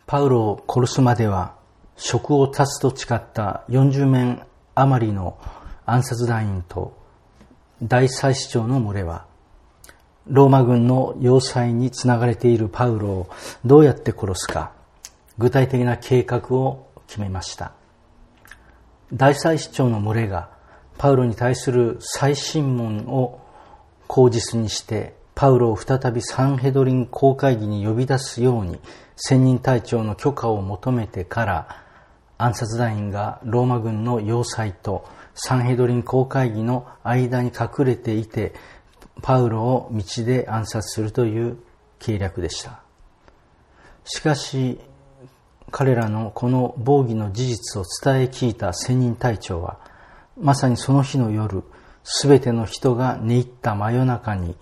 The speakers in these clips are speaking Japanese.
パウロを殺すまでは職を断つと誓った40名余りの暗殺団員と大祭司長の群れは、ローマ軍の要塞につながれているパウロをどうやって殺すか、具体的な計画を決めました。大祭司長の群れがパウロに対する再審問を口実にして、パウロを再びサンヘドリン公会議に呼び出すように専任隊長の許可を求めてから、暗殺団員がローマ軍の要塞とサンヘドリン公会議の間に隠れていて、パウロを道で暗殺するという計略でした。しかし、彼らのこの暴議の事実を伝え聞いた専任隊長は、まさにその日の夜、すべての人が寝入った真夜中に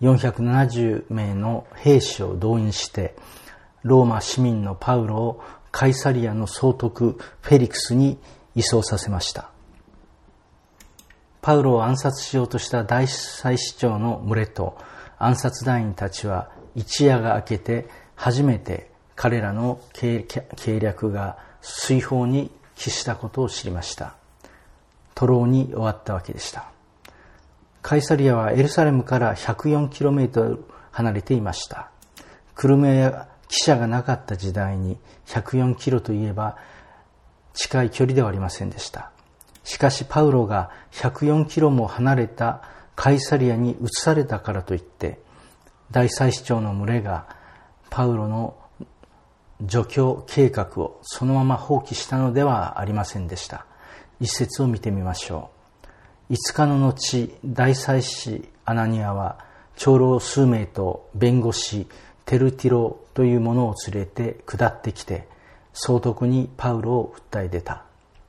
470名の兵士を動員して、ローマ市民のパウロをカイサリアの総督フェリクスに移送させました。パウロを暗殺しようとした大祭司長の群れと暗殺団員たちは、一夜が明けて初めて彼らの計略が遂法に帰したことを知りました。徒労に終わったわけでした。カイサリアはエルサレムから104km離れていました。車や汽車がなかった時代に104kmといえば近い距離ではありませんでした。しかしパウロが104kmも離れたカイサリアに移されたからといって、大祭司長の群れがパウロの除去計画をそのまま放棄したのではありませんでした。一節を見てみましょう。5日の後、大祭司アナニアは長老数名と弁護士テルティロという者を連れて下ってきて、総督にパウロを訴え出た。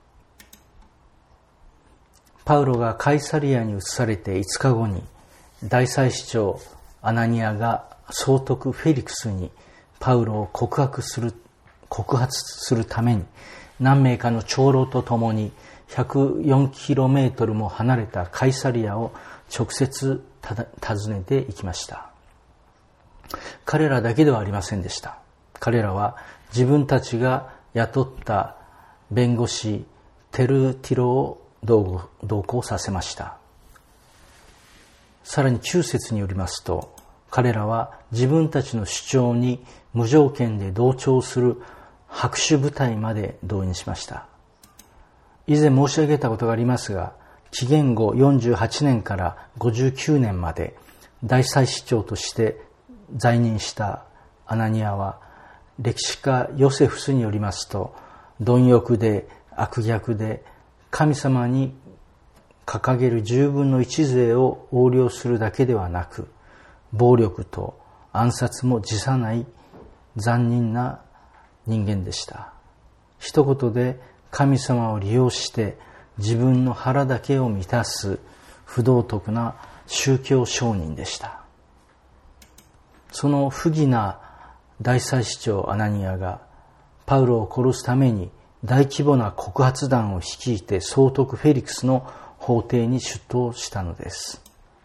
パウロがカイサリアに移されて5日後に、大祭司長アナニアが総督フェリクスにパウロを告発するために、何名かの長老と共に104kmも離れたカイサリアを直接訪ねていきました。彼らだけではありませんでした。彼らは自分たちが雇った弁護士テルティロを同行させました。さらに9節によりますと、彼らは自分たちの主張に無条件で同調する拍手部隊まで動員しました。以前申し上げたことがありますが、紀元後48年から59年まで大祭司長として在任したアナニアは、歴史家ヨセフスによりますと、貪欲で悪逆で神様に掲げる10分の1税を横領するだけではなく、暴力と暗殺も辞さない残忍な人間でした。一言で神様を利用して自分の腹だけを満たす不道徳な宗教商人でした。その不義な大祭司長アナニアがパウロを殺すために大規模な告発団を率いて総督フェリクスの法廷に出頭したのです。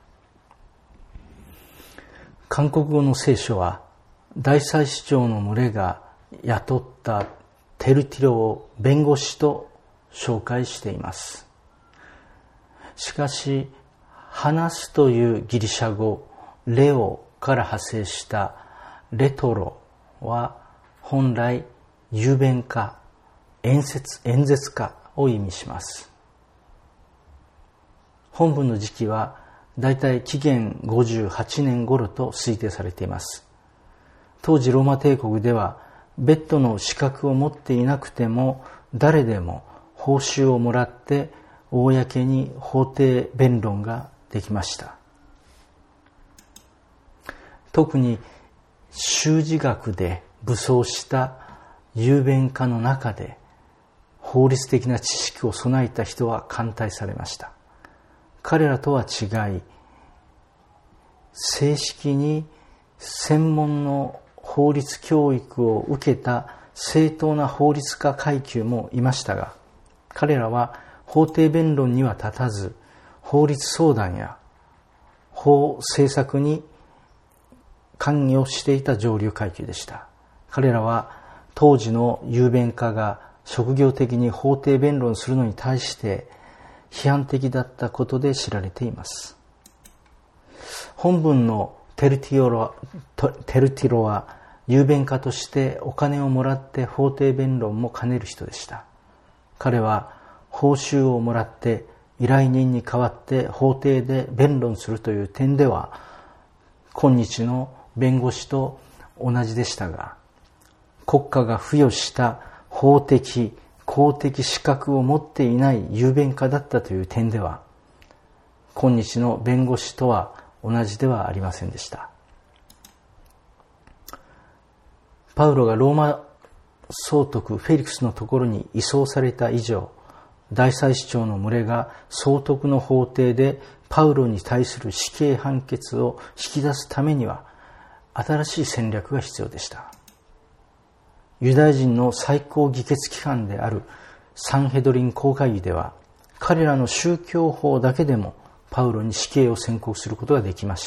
韓国語の聖書は、大祭司長の群れが雇ったテルティロを弁護士と紹介しています。しかし、話すというギリシャ語レオから派生したレトロは本来雄弁家、演説家を意味します。本文の時期はだいたい紀元58年頃と推定されています。当時ローマ帝国では別途の資格を持っていなくても誰でも報酬をもらって公に法廷弁論ができました。特に修辞学で武装した雄弁家の中で法律的な知識を備えた人は歓待されました。彼らとは違い、正式に専門の法律教育を受けた正当な法律家階級もいましたが、彼らは法廷弁論には立たず、法律相談や法政策に関与していた上流階級でした。彼らは当時の雄弁家が職業的に法廷弁論するのに対して批判的だったことで知られています。本文のテルティロは雄弁家としてお金をもらって法廷弁論も兼ねる人でした。彼は報酬をもらって依頼人に代わって法廷で弁論するという点では今日の弁護士と同じでしたが、国家が付与した法的公的資格を持っていない雄弁家だったという点では今日の弁護士とは同じではありませんでした。パウロがローマ総督フェリクスのところに移送された以上、大祭司長の群れが総督の法廷でパウロに対する死刑判決を引き出すためには新しい戦略が必要でした。ユダヤ人の最高議決機関であるサンヘドリン公会議では彼らの宗教法だけでもパウロに死刑を宣告することができました。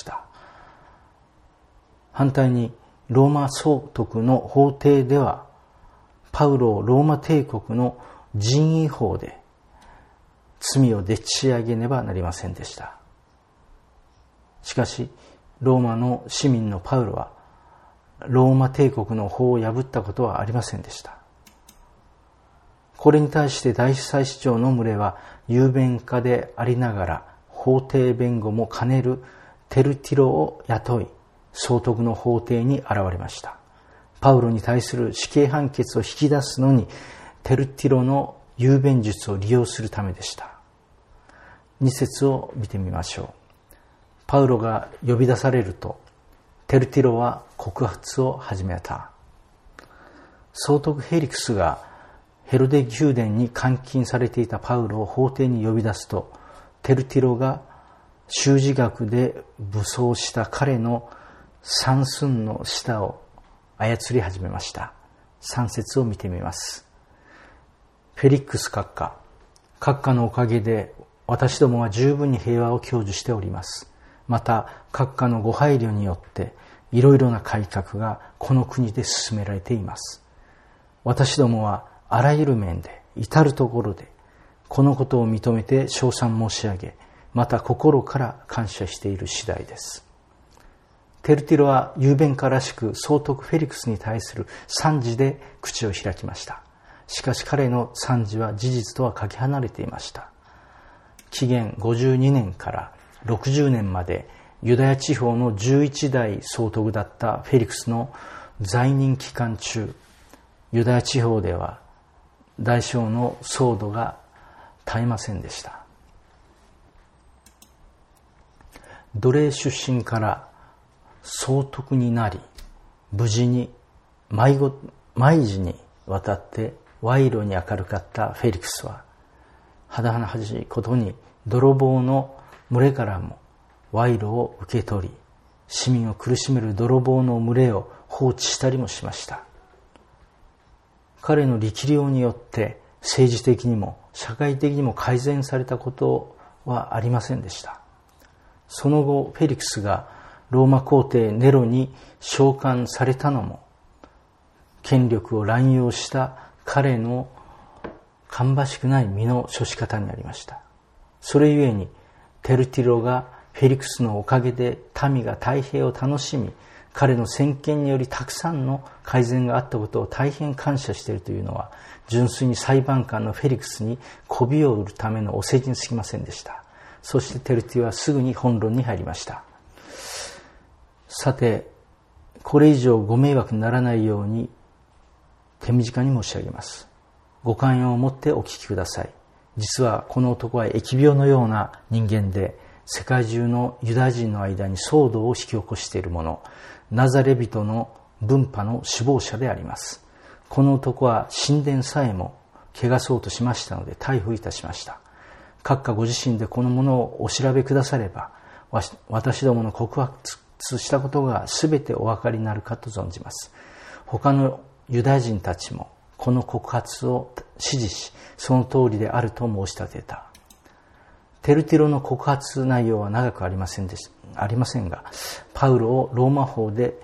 反対にローマ総督の法廷ではパウロをローマ帝国の人為法で罪をでっち上げねばなりませんでした。しかしローマの市民のパウロはローマ帝国の法を破ったことはありませんでした。これに対して大祭司長の群れは雄弁家でありながら法廷弁護も兼ねるテルティロを雇い総督の法廷に現れました。パウロに対する死刑判決を引き出すのにテルティロの雄弁術を利用するためでした。2節を見てみましょう。パウロが呼び出されるとテルティロは告発を始めた。総督ヘリクスがヘロデ宮殿に監禁されていたパウロを法廷に呼び出すと、テルティロが習字学で武装した彼の三寸の舌を操り始めました。3節を見てみます。フェリックス閣下のおかげで私どもは十分に平和を享受しております。また閣下のご配慮によっていろいろな改革がこの国で進められています。私どもはあらゆる面で至るところでこのことを認めて称賛申し上げ、また心から感謝している次第です。テルティロは雄弁家らしく総督フェリクスに対する賛辞で口を開きました。しかし彼の賛辞は事実とはかけ離れていました。紀元52年から60年までユダヤ地方の11代総督だったフェリクスの在任期間中、ユダヤ地方では大小の騒動が絶えませんでした。奴隷出身から総督になり、無事に毎時にわたって賄賂に明るかったフェリクスは、甚だしいことに泥棒の群れからも賄賂を受け取り、市民を苦しめる泥棒の群れを放置したりもしました。彼の力量によって政治的にも社会的にも改善されたことはありませんでした。その後フェリクスがローマ皇帝ネロに召喚されたのも権力を乱用した彼の芳しくない身の処し方にありました。それゆえにテルティロがフェリクスのおかげで民が太平を楽しみ、彼の先見によりたくさんの改善があったことを大変感謝しているというのは、純粋に裁判官のフェリクスに媚びを売るためのお世辞に過ぎませんでした。そしてテルティロはすぐに本論に入りました。さて、これ以上ご迷惑にならないように手短に申し上げます。ご寛容を持ってお聞きください。実はこの男は疫病のような人間で、世界中のユダヤ人の間に騒動を引き起こしている者、ナザレ人の分派の首謀者であります。この男は神殿さえも汚そうとしましたので逮捕いたしました。閣下ご自身でこのものをお調べくだされば、私どもの告発したことが全てお分かりになるかと存じます。他のユダヤ人たちもこの告発を支持し、その通りであると申し立てた。テルティロの告発内容は長くありませんが、パウロをローマ法で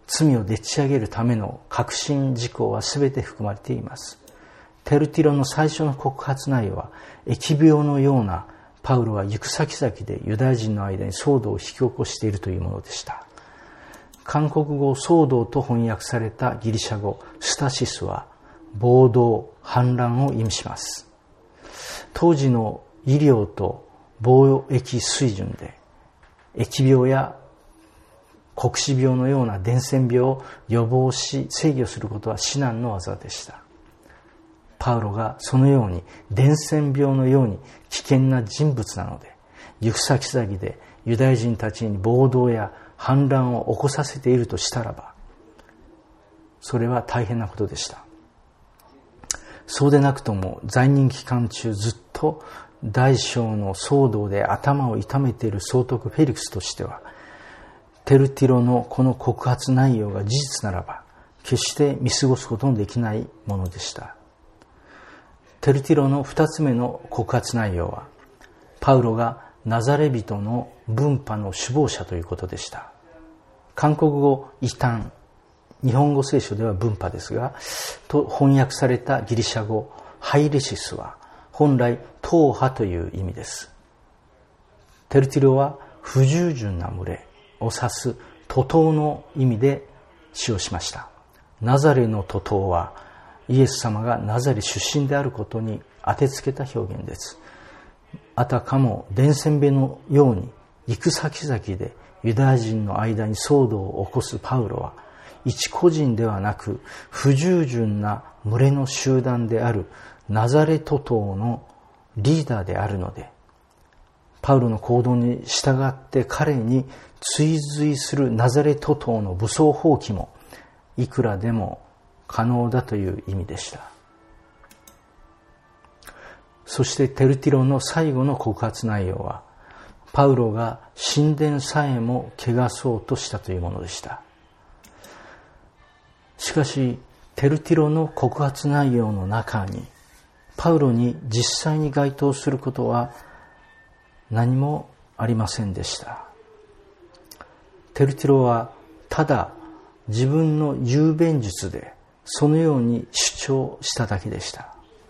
罪をでっち上げるための核心事項は全て含まれています。テルティロの最初の告発内容は、疫病のようなパウロは行く先々でユダヤ人の間に騒動を引き起こしているというものでした。韓国語騒動と翻訳されたギリシャ語スタシスは暴動、反乱を意味します。当時の医療と貿易水準で疫病や黒死病のような伝染病を予防し制御することは至難の業でした。パウロがそのように伝染病のように危険な人物なので、行く先々でユダヤ人たちに暴動や反乱を起こさせているとしたらば、それは大変なことでした。そうでなくとも在任期間中ずっと大小の騒動で頭を痛めている総督フェリクスとしては、テルティロのこの告発内容が事実ならば決して見過ごすことのできないものでした。テルティロの2つ目の告発内容は、パウロがナザレ人の分派の首謀者ということでした。韓国語異端、日本語聖書では分派ですが、と翻訳されたギリシャ語ハイレシスは本来党派という意味です。テルティロは不従順な群れを指す徒党の意味で使用しました。ナザレの徒党はイエス様がナザレ出身であることに当てつけた表現です。あたかも伝染病のように行く先々でユダヤ人の間に騒動を起こすパウロは、一個人ではなく不従順な群れの集団であるナザレ徒党のリーダーであるので、パウロの行動に従って彼に追随するナザレ徒党の武装蜂起もいくらでも可能だという意味でした。そしてテルティロの最後の告発内容は、パウロが神殿さえも汚そうとしたというものでした。しかしテルティロの告発内容の中に、パウロに実際に該当することは何もありませんでした。テルティロはただ自分の雄弁術でそのように主張しただけでした。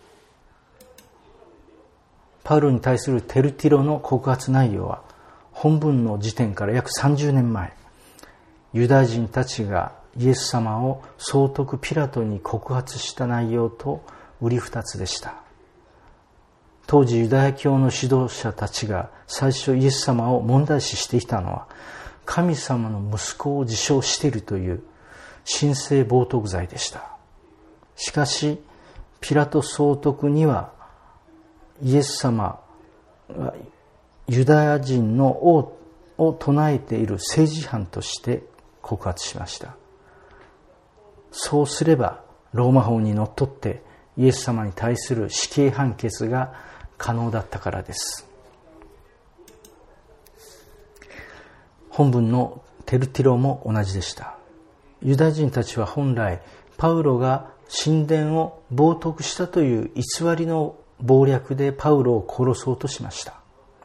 パウロに対するテルティロの告発内容は、本文の時点から約30年前、ユダヤ人たちがイエス様を総督ピラトに告発した内容とうり二つでした。当時ユダヤ教の指導者たちが最初イエス様を問題視していたのは、神様の息子を自称しているという神聖冒涜罪でした。しかしピラト総督にはイエス様はユダヤ人の王を唱えている政治犯として告発しました。そうすればローマ法にのっとってイエス様に対する死刑判決が可能だったからです。本文のテルティロも同じでした。ユダヤ人たちは本来パウロが神殿を冒涜したという偽りの謀略でパウロを殺そうとしました。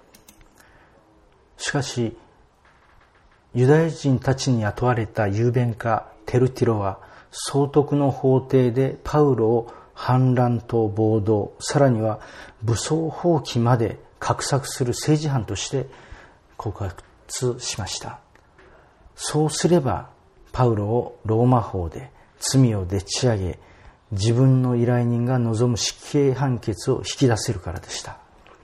しかしユダヤ人たちに雇われた雄弁家テルティロは、総督の法廷でパウロを反乱と暴動、さらには武装蜂起まで画策する政治犯として告発しました。そうすればパウロをローマ法で罪をでっち上げ、自分の依頼人が望む死刑判決を引き出せるからでした。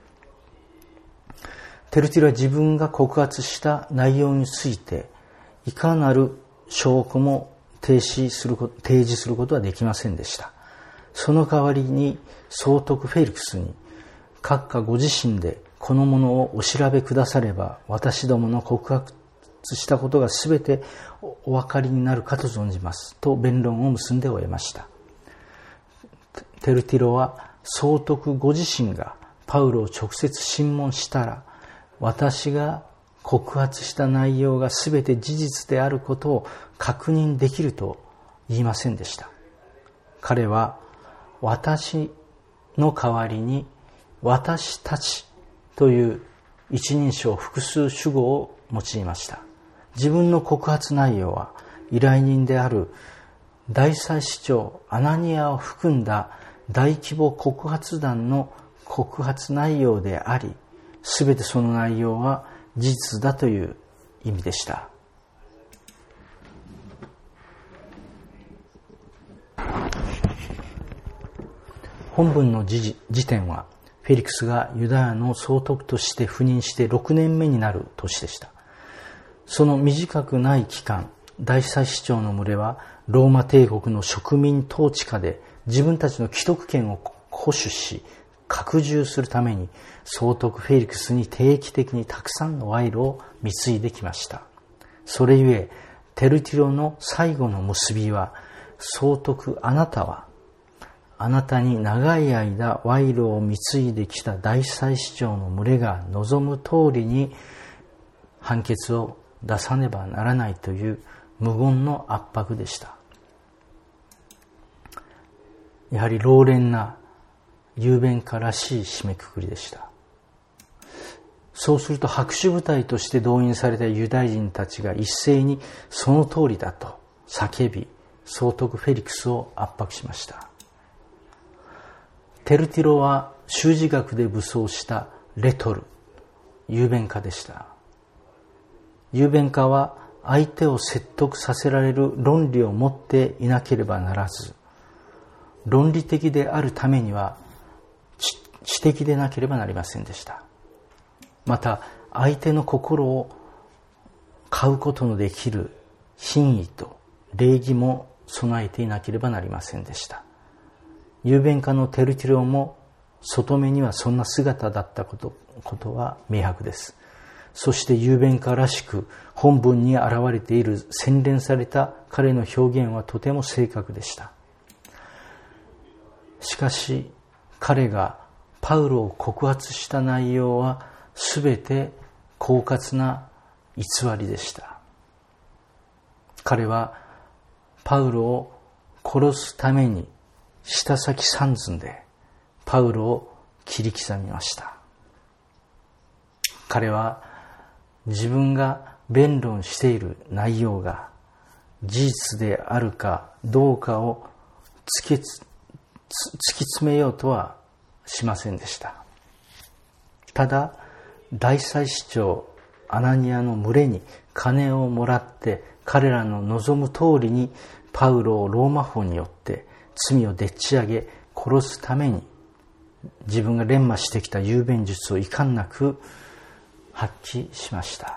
テルティロは自分が告発した内容についていかなる証拠も提示することはできませんでした。その代わりに総督フェリクスに、閣下ご自身でこのものをお調べくだされば、私どもの告発したことがすべてお分かりになるかと存じますと弁論を結んで終えました。テルティロは総督ご自身がパウロを直接審問したら、私が告発した内容がすべて事実であることを確認できると言いませんでした。彼は私の代わりに私たちという一人称複数主語を用いました。自分の告発内容は依頼人である大祭司長アナニアを含んだ大規模告発団の告発内容であり、すべてその内容は事実だという意味でした。本文の時点はフェリクスがユダヤの総督として赴任して6年目になる年でした。その短くない期間、大祭司長の群れはローマ帝国の植民統治下で自分たちの既得権を保守し拡充するために総督フェリクスに定期的にたくさんの賄賂を貢いできました。それゆえテルティロの最後の結びは、総督あなたはあなたに長い間賄賂を貢いできた大祭司長の群れが望む通りに判決を出さねばならないという無言の圧迫でした。やはり老練な雄弁家らしい締めくくりでした。そうすると拍手部隊として動員されたユダヤ人たちが一斉にその通りだと叫び、総督フェリクスを圧迫しました。テルティロは修辞学で武装したレトル、雄弁家でした。雄弁家は相手を説得させられる論理を持っていなければならず、論理的であるためには知的でなければなりませんでした。また相手の心を買うことのできる品位と礼儀も備えていなければなりませんでした。雄弁家のテルティロも外目にはそんな姿だったことは明白です。そして雄弁家らしく本文に現れている洗練された彼の表現はとても正確でした。しかし彼がパウロを告発した内容はすべて狡猾な偽りでした。彼はパウロを殺すために舌先三寸でパウロを切り刻みました。彼は自分が弁論している内容が事実であるかどうかを突き詰めようとはしませんでした。ただ大祭司長アナニアの群れに金をもらって彼らの望む通りにパウロをローマ法によって罪をでっち上げ殺すために自分が練磨してきた雄弁術を遺憾なく発揮しました。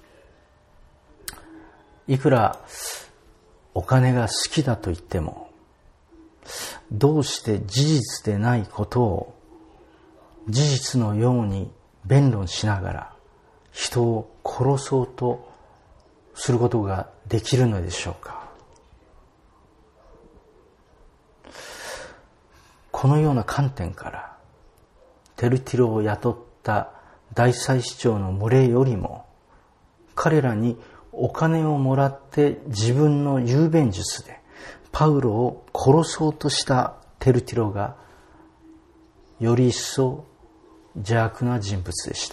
いくらお金が好きだと言っても、どうして事実でないことを事実のように弁論しながら人を殺そうとすることができるのでしょうか。このような観点からテルティロを雇った大祭司長の群れよりも彼らにお金をもらって自分の雄弁術でパウロを殺そうとしたテルティロがより一層邪悪な人物でした。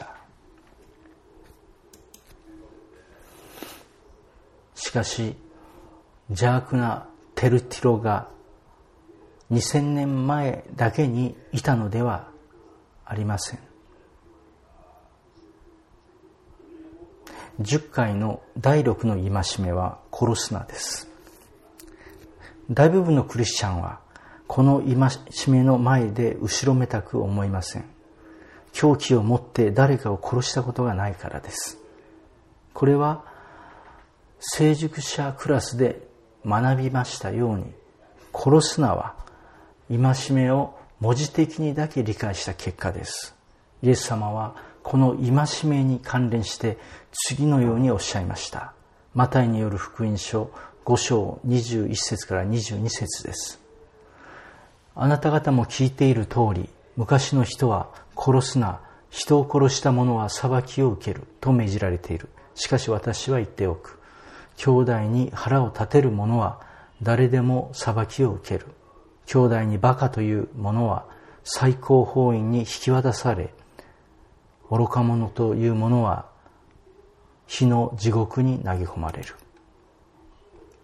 しかし邪悪なテルティロが2000年前だけにいたのではありません。10回の第6の戒めは殺すなです。大部分のクリスチャンはこの戒めの前で後ろめたく思いません。凶器を持って誰かを殺したことがないからです。これは成熟者クラスで学びましたように、殺すなは戒めを文字的にだけ理解した結果です。イエス様はこの戒めに関連して次のようにおっしゃいました。マタイによる福音書5章21節から22節です。あなた方も聞いている通り、昔の人は殺すな、人を殺した者は裁きを受けると命じられている。しかし私は言っておく。兄弟に腹を立てる者は誰でも裁きを受ける。兄弟にバカという者は最高法院に引き渡され、愚か者という者は火の地獄に投げ込まれる。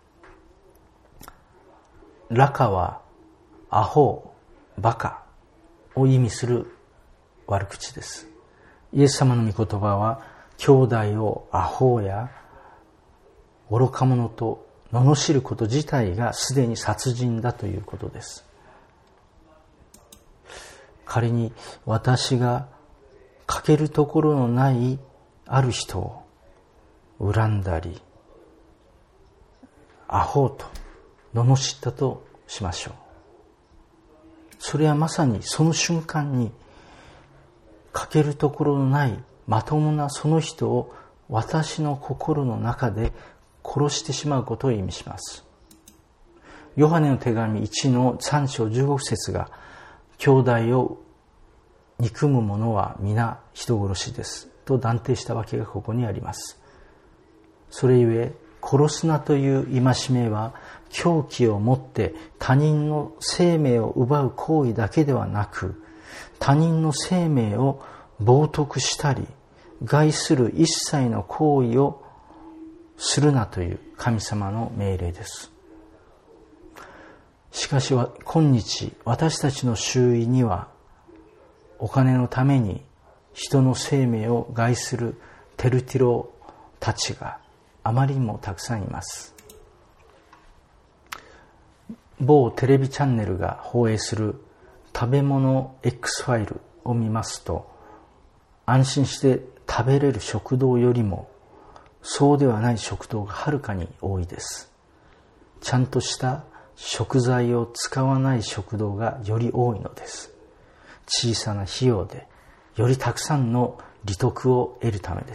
ラカはアホ、バカを意味する悪口です。イエス様の御言葉は、兄弟をアホや愚か者と罵ること自体がすでに殺人だということです。仮に私が欠けるところのないある人を恨んだり、アホと罵ったとしましょう。それはまさにその瞬間に欠けるところのないまともなその人を私の心の中で殺してしまうことを意味します。ヨハネの手紙1の3章15節が、兄弟を憎む者は皆人殺しですと断定したわけがここにあります。それゆえ、殺すなという戒めは凶器を持って他人の生命を奪う行為だけではなく、他人の生命を冒涜したり害する一切の行為をするなという神様の命令です。しかし今日私たちの周囲には、お金のために人の生命を害するテルティロたちがあまりにもたくさんいます。某テレビチャンネルが放映する食べ物 X ファイルを見ますと、安心して食べれる食堂よりもそうではない食堂がはるかに多いです。ちゃんとした食材を使わない食堂がより多いのです。小さな費用でよりたくさんの利得を得るためです。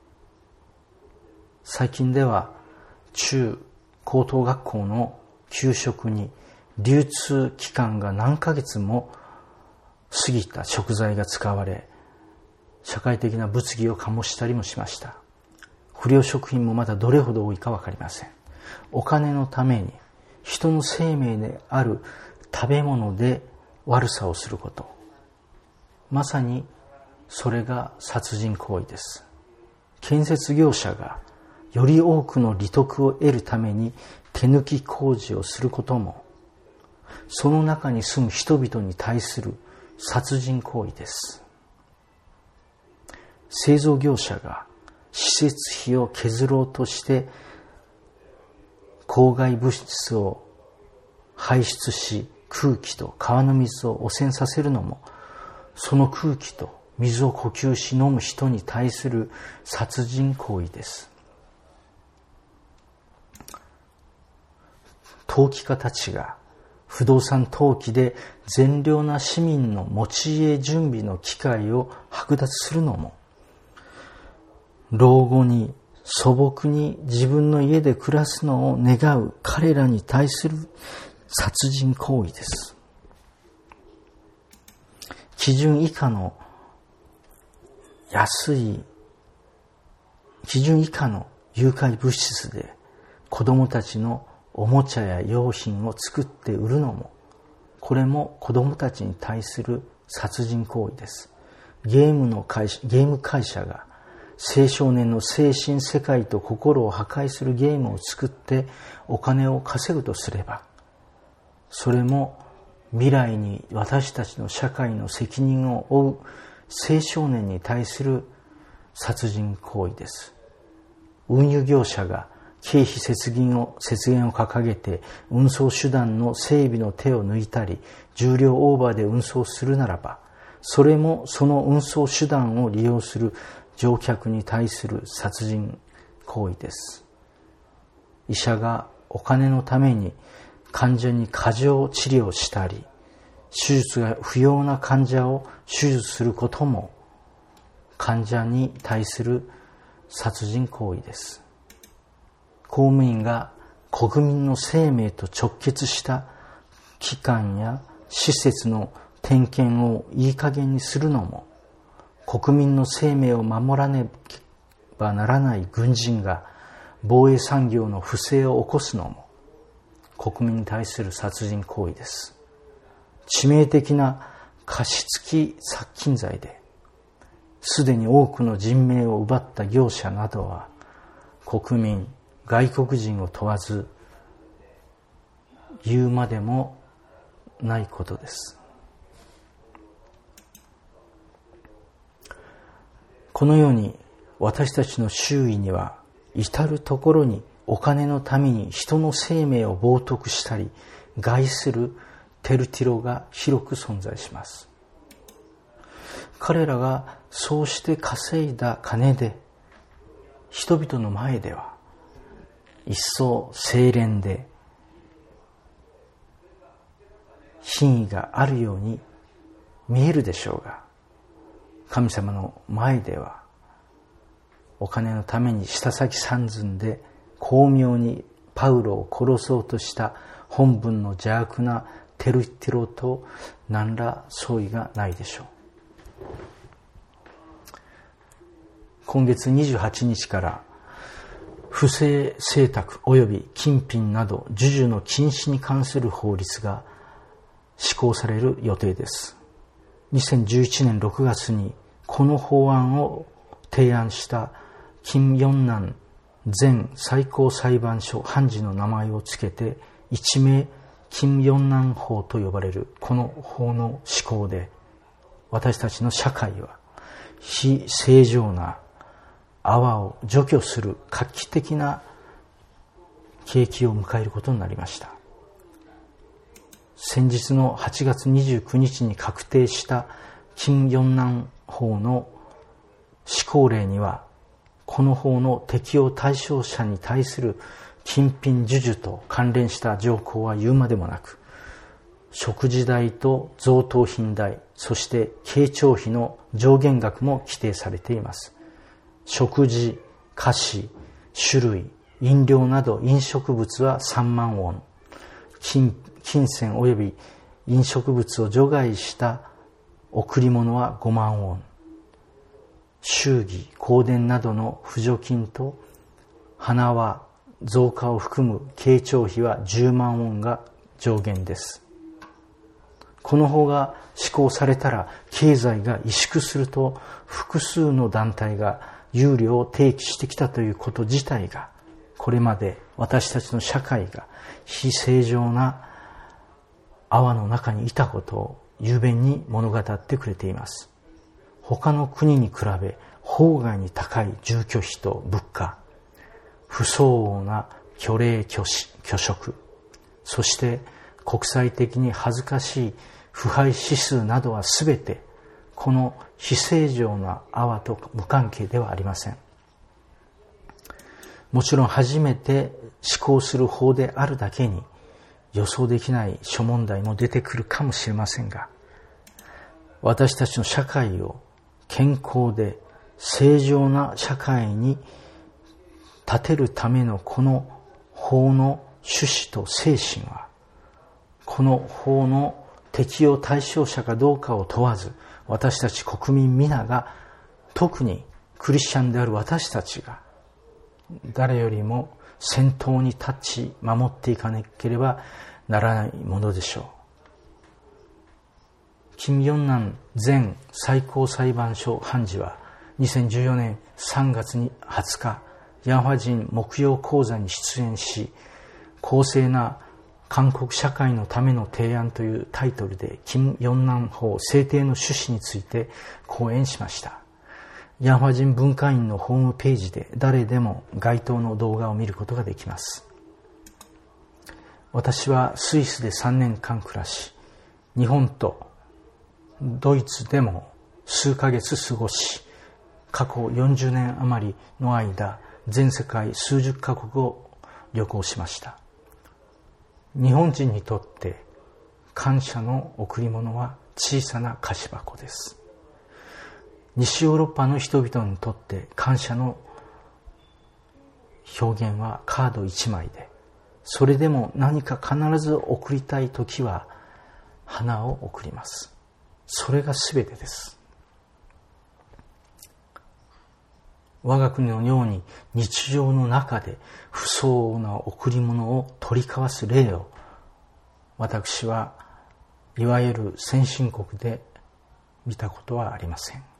最近では中高等学校の給食に流通期間が何ヶ月も過ぎた食材が使われ、社会的な物議を醸したりもしました。不良食品もまだどれほど多いか分かりません。お金のために人の生命である食べ物で悪さをすること、まさにそれが殺人行為です。建設業者がより多くの利得を得るために手抜き工事をすることも、その中に住む人々に対する殺人行為です。製造業者が施設費を削ろうとして公害物質を排出し、空気と川の水を汚染させるのも、その空気と水を呼吸し飲む人に対する殺人行為です。投機家たちが不動産投機で善良な市民の持ち家準備の機会を剥奪するのも、老後に素朴に自分の家で暮らすのを願う彼らに対する殺人行為です。基準以下の誘拐物質で子供たちのおもちゃや用品を作って売るのも、これも子供たちに対する殺人行為です。ゲーム会社が青少年の精神世界と心を破壊するゲームを作ってお金を稼ぐとすれば、それも未来に私たちの社会の責任を負う青少年に対する殺人行為です。運輸業者が経費節減を掲げて運送手段の整備の手を抜いたり、重量オーバーで運送するならば、それもその運送手段を利用する乗客に対する殺人行為です。医者がお金のために患者に過剰治療したり、手術が不要な患者を手術することも患者に対する殺人行為です。公務員が国民の生命と直結した機関や施設の点検をいい加減にするのも、国民の生命を守らねばならない軍人が防衛産業の不正を起こすのも国民に対する殺人行為です。致命的な貸付殺金罪ですでに多くの人命を奪った業者などは、国民、外国人を問わず言うまでもないことです。このように私たちの周囲には至るところにお金のために人の生命を冒涜したり害するテルティロが広く存在します。彼らがそうして稼いだ金で人々の前では一層清廉で品位があるように見えるでしょうが、神様の前ではお金のために舌先三寸で巧妙にパウロを殺そうとした本文の邪悪なテルティロと何ら相違がないでしょう。今月28日から不正請託及び金品など授受の禁止に関する法律が施行される予定です。2011年6月にこの法案を提案した金ヨンナン前最高裁判所判事の名前をつけて一名金ヨンナン法と呼ばれるこの法の施行で、私たちの社会は非正常な泡を除去する画期的な契機を迎えることになりました。先日の8月29日に確定した金ヨンナン法の施行令には、この法の適用対象者に対する金品授受と関連した条項は言うまでもなく、食事代と贈答品代、そして慶長費の上限額も規定されています。食事、菓子、酒類、飲料など飲食物は3万ウォン、金銭及び飲食物を除外した贈り物は5万ウォン、祝儀、香典などの扶助金と花輪、増加を含む慶長費は10万ウォンが上限です。この法が施行されたら経済が萎縮すると複数の団体が憂慮を提起してきたということ自体が、これまで私たちの社会が非正常な泡の中にいたことを雄弁に物語ってくれています。他の国に比べ法外に高い住居費と物価、不相応な虚礼虚飾、そして国際的に恥ずかしい腐敗指数などはすべてこの非正常な泡と無関係ではありません。もちろん初めて施行する法であるだけに予想できない諸問題も出てくるかもしれませんが、私たちの社会を健康で正常な社会に立てるためのこの法の趣旨と精神は、この法の適用対象者かどうかを問わず、私たち国民皆が、特にクリスチャンである私たちが誰よりも先頭に立ち守っていかなければならないものでしょう。金ヨンナン前最高裁判所判事は2014年3月20日、ヤンファ人木曜講座に出演し、公正な韓国社会のための提案というタイトルで金ヨンナン法制定の趣旨について講演しました。ヤンファ人文化院のホームページで誰でも該当の動画を見ることができます。私はスイスで3年間暮らし、日本とドイツでも数ヶ月過ごし、過去40年余りの間、全世界数十カ国を旅行しました。日本人にとって感謝の贈り物は小さな菓子箱です。西ヨーロッパの人々にとって感謝の表現はカード1枚で、それでも何か必ず贈りたいときは花を贈ります。それがすべてです。我が国のように日常の中で不相応な贈り物を取り交わす例を、私はいわゆる先進国で見たことはありません。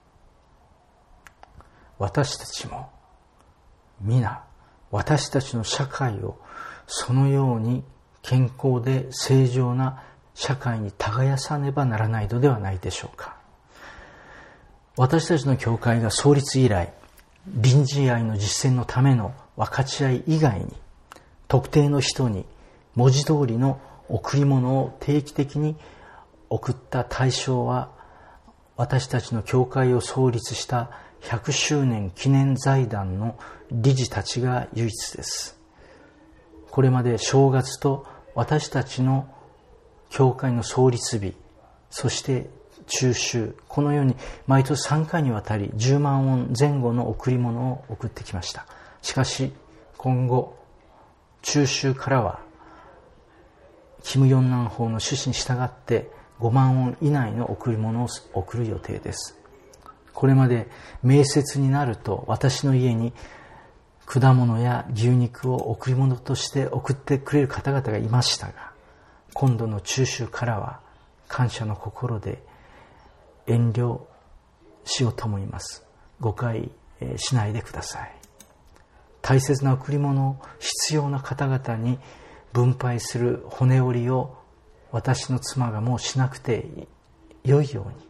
私たちも皆、私たちの社会をそのように健康で正常な社会に耕さねばならないのではないでしょうか。私たちの教会が創立以来、隣人愛の実践のための分かち合い以外に、特定の人に文字通りの贈り物を定期的に送った対象は、私たちの教会を創立した100周年記念財団の理事たちが唯一です。これまで正月と私たちの教会の創立日、そして中秋、このように毎年3回にわたり10万ウォン前後の贈り物を送ってきました。しかし今後、中秋からはキム・ヨンナン法の趣旨に従って5万ウォン以内の贈り物を送る予定です。これまで明節になると私の家に果物や牛肉を贈り物として送ってくれる方々がいましたが、今度の中秋からは感謝の心で遠慮しようと思います。誤解しないでください。大切な贈り物を必要な方々に分配する骨折りを私の妻がもうしなくて良いように、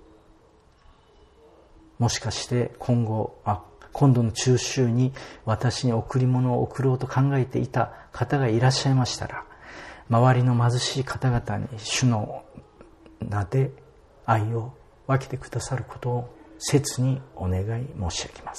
もしかして今度の中秋に私に贈り物を贈ろうと考えていた方がいらっしゃいましたら、周りの貧しい方々に主の名で愛を分けてくださることを切にお願い申し上げます。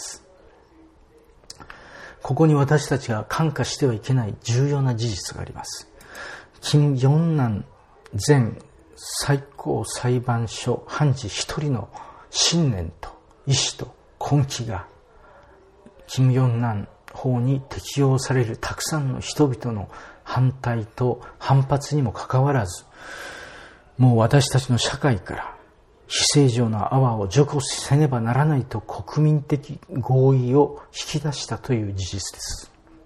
ここに私たちが看過してはいけない重要な事実があります。金四男前最高裁判所判事一人の信念と意志と根気が金四男法に適用されるたくさんの人々の反対と反発にもかかわらず、もう私たちの社会から非正常な泡を除去せねばならないと国民的合意を引き出したという事実です。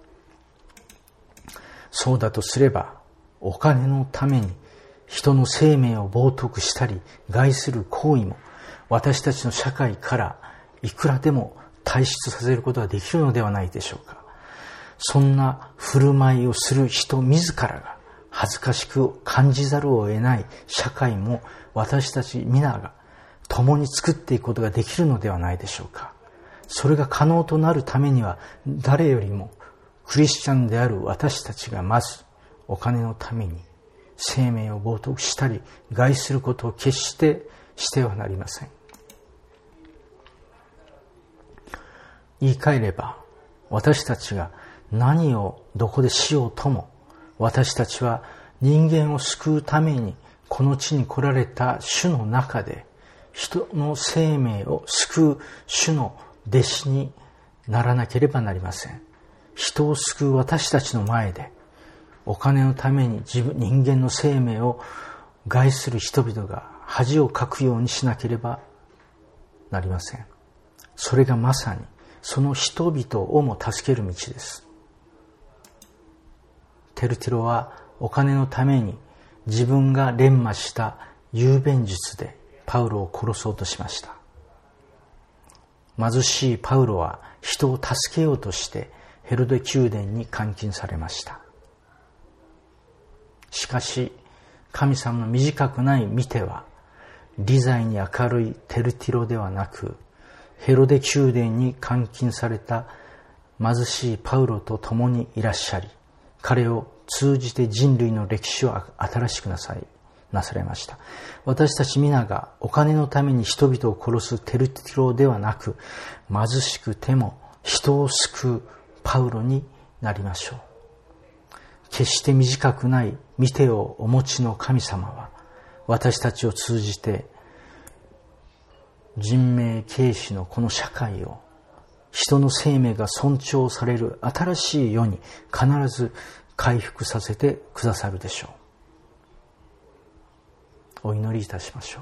そうだとすれば、お金のために人の生命を冒涜したり害する行為も私たちの社会からいくらでも退出させることができるのではないでしょうか。そんな振る舞いをする人自らが恥ずかしく感じざるを得ない社会も私たち皆が共に作っていくことができるのではないでしょうか。それが可能となるためには、誰よりもクリスチャンである私たちがまずお金のために生命を冒涜したり害することを決してしてはなりません。言い換えれば、私たちが何をどこでしようとも、私たちは人間を救うためにこの地に来られた主の中で、人の生命を救う主の弟子にならなければなりません。人を救う私たちの前で、お金のために人間の生命を害する人々が恥をかくようにしなければなりません。それがまさにその人々をも助ける道です。テルティロはお金のために自分が錬磨した雄弁術でパウロを殺そうとしました。貧しいパウロは人を助けようとしてヘロデ宮殿に監禁されました。しかし神様の短くない見ては、理財に明るいテルティロではなく、ヘロデ宮殿に監禁された貧しいパウロと共にいらっしゃり、彼を通じて人類の歴史を新しくなされました。私たち皆がお金のために人々を殺すテルティロではなく、貧しくても人を救うパウロになりましょう。決して短くない見てをお持ちの神様は、私たちを通じて人命軽視のこの社会を、人の生命が尊重される新しい世に必ず回復させてくださるでしょう。お祈りいたしましょう。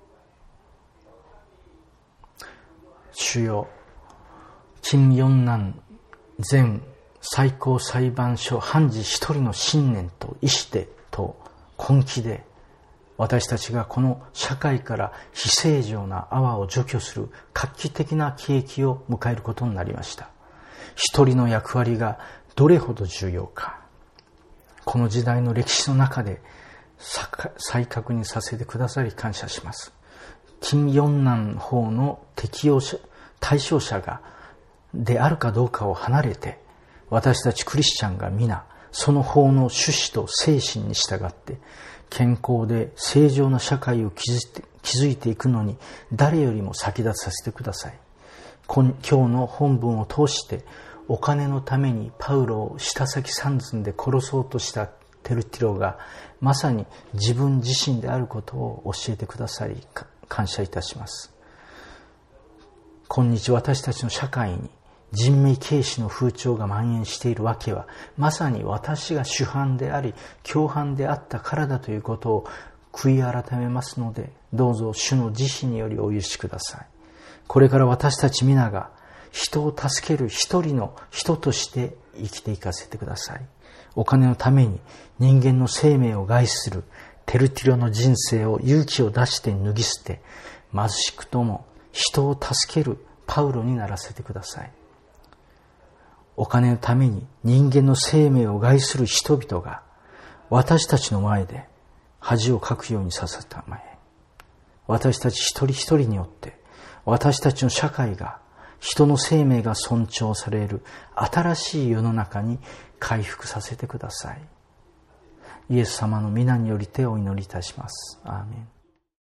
主よ、金四男前最高裁判所判事一人の信念と意志でと根気で、私たちがこの社会から非正常な泡を除去する画期的な契機を迎えることになりました。一人の役割がどれほど重要か、 この時代の歴史の中で再確認させてくださり感謝します。金四男法の対象者であるかどうかを離れて、私たちクリスチャンが皆その法の趣旨と精神に従って健康で正常な社会を築いていくのに誰よりも先立たせてください。今日の本文を通してお金のためにパウロを舌先三寸で殺そうとしたテルティロがまさに自分自身であることを教えてくださり感謝いたします。今日私たちの社会に人命軽視の風潮が蔓延しているわけはまさに私が主犯であり共犯であったからだということを悔い改めますので、どうぞ主の慈悲によりお許しください。これから私たち皆が人を助ける一人の人として生きていかせてください。お金のために人間の生命を害するテルティロの人生を勇気を出して脱ぎ捨て、貧しくとも人を助けるパウロにならせてください。お金のために人間の生命を害する人々が私たちの前で恥をかくようにさせたまえ、私たち一人一人によって私たちの社会が人の生命が尊重される新しい世の中に回復させてください。イエス様の皆によりてお祈りいたします。アーメン。